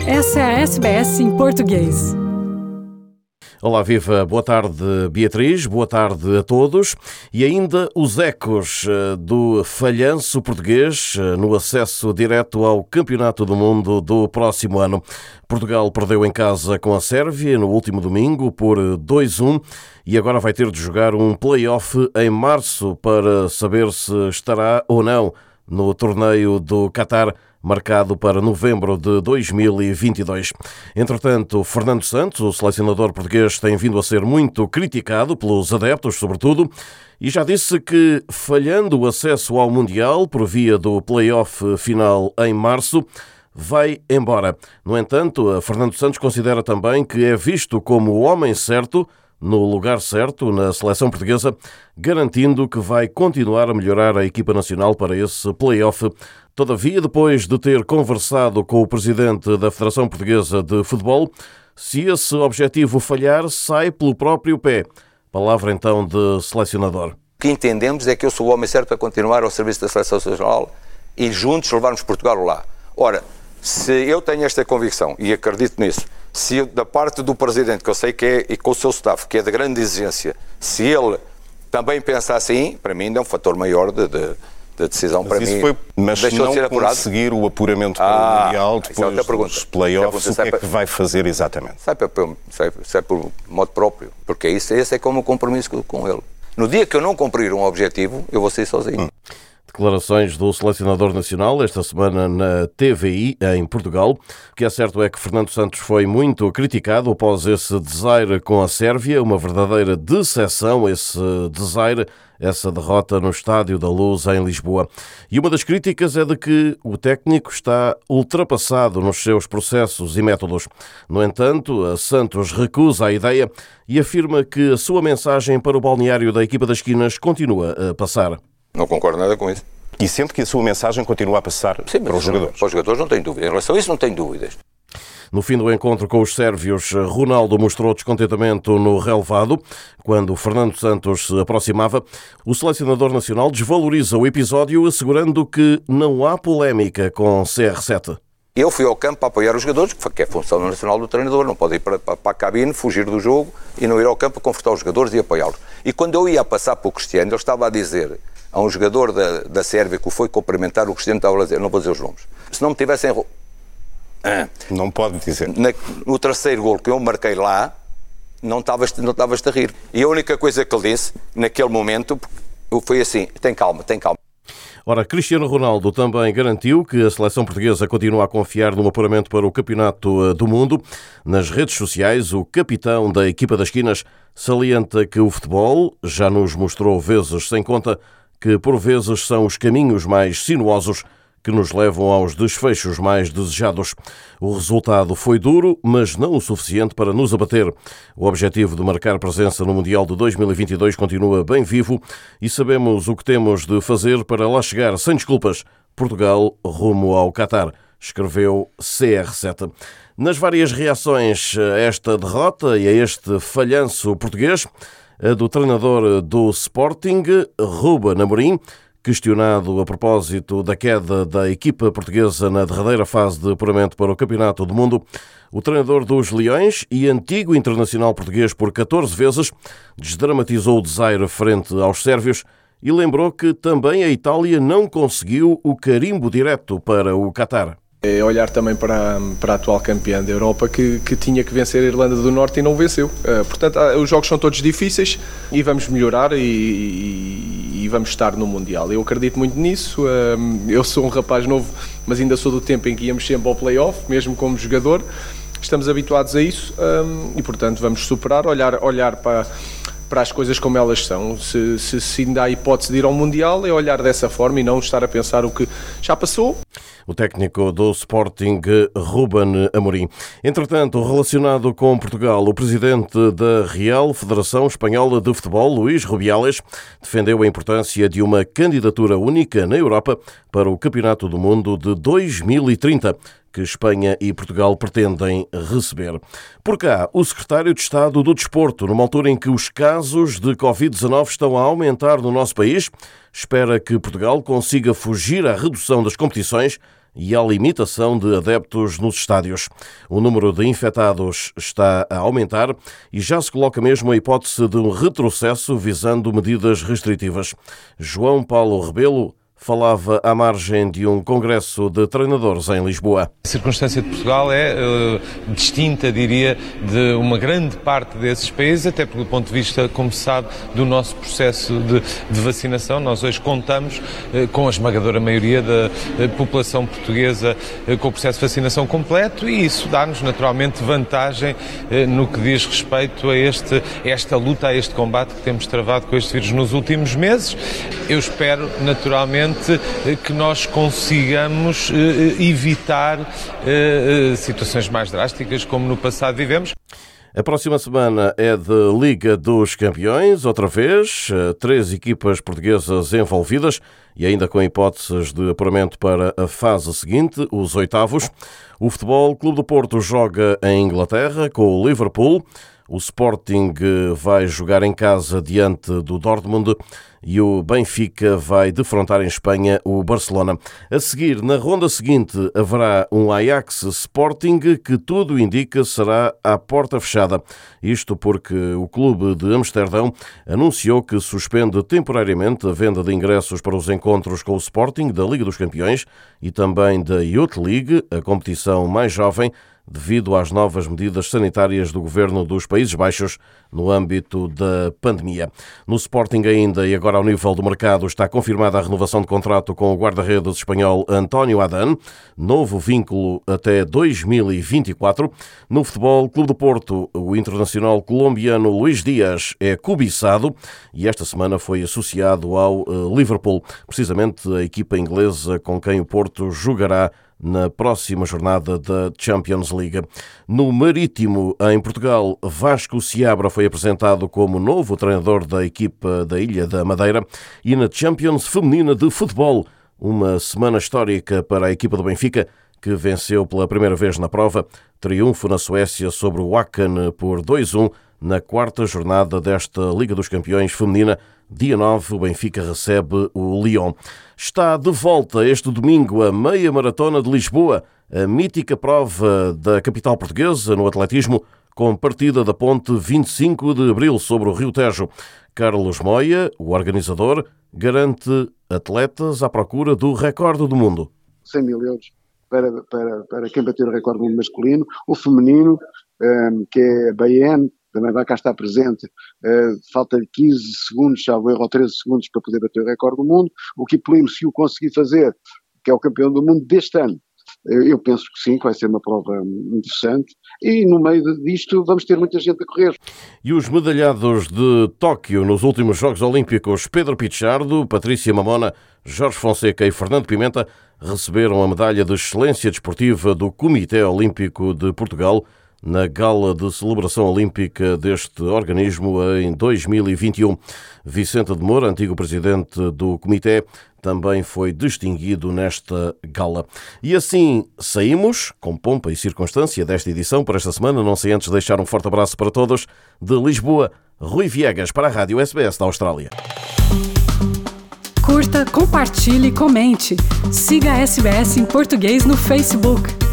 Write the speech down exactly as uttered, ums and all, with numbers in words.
Essa é a S B S em português. Olá, viva, boa tarde Beatriz, boa tarde a todos. E ainda os ecos do falhanço português no acesso direto ao Campeonato do Mundo do próximo ano. Portugal perdeu em casa com a Sérvia no último domingo por dois a um e agora vai ter de jogar um play-off em março para saber se estará ou não no torneio do Qatar, marcado para novembro de dois mil e vinte e dois. Entretanto, Fernando Santos, o selecionador português, tem vindo a ser muito criticado pelos adeptos, sobretudo, e já disse que, falhando o acesso ao Mundial por via do play-off final em março, vai embora. No entanto, Fernando Santos considera também que é visto como o homem certo, no lugar certo, na seleção portuguesa, garantindo que vai continuar a melhorar a equipa nacional para esse play-off. Todavia, depois de ter conversado com o presidente da Federação Portuguesa de Futebol, se esse objetivo falhar, sai pelo próprio pé. Palavra então de selecionador. O que entendemos é que eu sou o homem certo para continuar ao serviço da Seleção Nacional e juntos levarmos Portugal lá. Ora, se eu tenho esta convicção e acredito nisso, se eu, da parte do presidente, que eu sei que é, e com o seu staff, que é de grande exigência, se ele também pensa assim, para mim ainda é um fator maior de... de da decisão mas para isso mim. Foi, mas deixou não de ser apurado. Conseguir o apuramento para ah, o Mundial depois dos play-offs, o que é que vai fazer exatamente? Sai, para, sai, sai por modo próprio, porque isso, esse é como um compromisso com ele. No dia que eu não cumprir um objetivo, eu vou sair sozinho. Hum. Declarações do selecionador nacional esta semana na T V I em Portugal. O que é certo é que Fernando Santos foi muito criticado após esse desaire com a Sérvia, uma verdadeira decepção esse desaire, essa derrota no Estádio da Luz em Lisboa. E uma das críticas é de que o técnico está ultrapassado nos seus processos e métodos. No entanto, Santos recusa a ideia e afirma que a sua mensagem para o balneário da equipa das Esquinas continua a passar. Não concordo nada com isso. E sente que a sua mensagem continua a passar Sim, para os jogadores? Para os jogadores não tenho dúvida. Em relação a isso não tenho dúvidas. No fim do encontro com os sérvios, Ronaldo mostrou descontentamento no relevado. Quando Fernando Santos se aproximava, o selecionador nacional desvaloriza o episódio, assegurando que não há polémica com C R sete. Eu fui ao campo para apoiar os jogadores, que é a função nacional do treinador, não pode ir para, para, para a cabine, fugir do jogo e não ir ao campo para confortar os jogadores e apoiá-los. E quando eu ia passar para o Cristiano, ele estava a dizer a um jogador da, da Sérvia que o foi cumprimentar, o Cristiano estava a dizer, não vou dizer os nomes, se não me tivessem... Ah, não pode dizer. Na, no terceiro golo que eu marquei lá, não estavas não estavas a rir. E a única coisa que ele disse, naquele momento, foi assim, tem calma, tem calma. Ora, Cristiano Ronaldo também garantiu que a seleção portuguesa continua a confiar no apuramento para o Campeonato do Mundo. Nas redes sociais, o capitão da equipa das Esquinas salienta que o futebol já nos mostrou vezes sem conta que por vezes são os caminhos mais sinuosos que nos levam aos desfechos mais desejados. O resultado foi duro, mas não o suficiente para nos abater. O objetivo de marcar presença no Mundial de dois mil e vinte e dois continua bem vivo e sabemos o que temos de fazer para lá chegar sem desculpas. Portugal rumo ao Qatar, escreveu C R sete. Nas várias reações a esta derrota e a este falhanço português, a do treinador do Sporting, Ruben Amorim, questionado a propósito da queda da equipa portuguesa na derradeira fase de apuramento para o Campeonato do Mundo, o treinador dos Leões e antigo internacional português por catorze vezes desdramatizou o desaire frente aos sérvios e lembrou que também a Itália não conseguiu o carimbo direto para o Qatar. É olhar também para, para a atual campeã da Europa que, que tinha que vencer a Irlanda do Norte e não venceu. Uh, portanto, os jogos são todos difíceis e vamos melhorar e, e, e vamos estar no Mundial. Eu acredito muito nisso. Uh, eu sou um rapaz novo, mas ainda sou do tempo em que íamos sempre ao play-off, mesmo como jogador. Estamos habituados a isso um, e, portanto, vamos superar, olhar, olhar para, para as coisas como elas são. Se, se, se ainda há hipótese de ir ao Mundial, é olhar dessa forma e não estar a pensar o que já passou. O técnico do Sporting, Ruben Amorim. Entretanto, relacionado com Portugal, o presidente da Real Federação Espanhola de Futebol, Luís Rubiales, defendeu a importância de uma candidatura única na Europa para o Campeonato do Mundo de dois mil e trinta, que Espanha e Portugal pretendem receber. Por cá, o secretário de Estado do Desporto, numa altura em que os casos de covid dezanove estão a aumentar no nosso país, espera que Portugal consiga fugir à redução das competições e à limitação de adeptos nos estádios. O número de infectados está a aumentar e já se coloca mesmo a hipótese de um retrocesso visando medidas restritivas. João Paulo Rebelo falava à margem de um congresso de treinadores em Lisboa. A circunstância de Portugal é uh, distinta, diria, de uma grande parte desses países, até pelo ponto de vista, como se sabe, do nosso processo de, de vacinação. Nós hoje contamos uh, com a esmagadora maioria da uh, população portuguesa uh, com o processo de vacinação completo e isso dá-nos naturalmente vantagem uh, no que diz respeito a, este, a esta luta, a este combate que temos travado com este vírus nos últimos meses. Eu espero, naturalmente, que nós consigamos evitar situações mais drásticas como no passado vivemos. A próxima semana é de Liga dos Campeões, outra vez, três equipas portuguesas envolvidas e ainda com hipóteses de apuramento para a fase seguinte, os oitavos. O Futebol Clube do Porto joga em Inglaterra com o Liverpool. O Sporting vai jogar em casa diante do Dortmund e o Benfica vai defrontar em Espanha o Barcelona. A seguir, na ronda seguinte, haverá um Ajax Sporting que tudo indica será à porta fechada. Isto porque o clube de Amsterdão anunciou que suspende temporariamente a venda de ingressos para os encontros com o Sporting da Liga dos Campeões e também da Youth League, a competição mais jovem, devido às novas medidas sanitárias do governo dos Países Baixos no âmbito da pandemia. No Sporting ainda, e agora ao nível do mercado, está confirmada a renovação de contrato com o guarda-redes espanhol António Adán, novo vínculo até dois mil e vinte e quatro. No Futebol Clube do Porto, o internacional colombiano Luís Dias é cobiçado e esta semana foi associado ao Liverpool, precisamente a equipa inglesa com quem o Porto jogará na próxima jornada da Champions League. No Marítimo, em Portugal, Vasco Seabra foi apresentado como novo treinador da equipa da Ilha da Madeira e na Champions Feminina de Futebol, uma semana histórica para a equipa do Benfica, que venceu pela primeira vez na prova, triunfo na Suécia sobre o Wacken por dois a um na quarta jornada desta Liga dos Campeões Feminina. Dia nove, o Benfica recebe o Lyon. Está de volta este domingo a Meia Maratona de Lisboa, a mítica prova da capital portuguesa no atletismo, com partida da ponte vinte e cinco de abril sobre o Rio Tejo. Carlos Moia, o organizador, garante atletas à procura do recorde do mundo. cem mil euros para, para, para quem bater o recorde do mundo masculino, o feminino, um, que é a B N, também vai cá estar presente, uh, falta-lhe quinze segundos, salvo erro, ou treze segundos para poder bater o recorde do mundo. O Kiplimo, se o conseguir fazer, que é o campeão do mundo deste ano, uh, eu penso que sim, que vai ser uma prova interessante e no meio disto vamos ter muita gente a correr. E os medalhados de Tóquio nos últimos Jogos Olímpicos, Pedro Pichardo, Patrícia Mamona, Jorge Fonseca e Fernando Pimenta, receberam a medalha de excelência desportiva do Comitê Olímpico de Portugal na gala de celebração olímpica deste organismo em dois mil e vinte e um. Vicente de Moura, antigo presidente do comitê, também foi distinguido nesta gala. E assim saímos, com pompa e circunstância, desta edição para esta semana. Não sei antes deixar um forte abraço para todos. De Lisboa, Rui Viegas para a Rádio S B S da Austrália. Curta, compartilhe, comente. Siga a S B S em português no Facebook.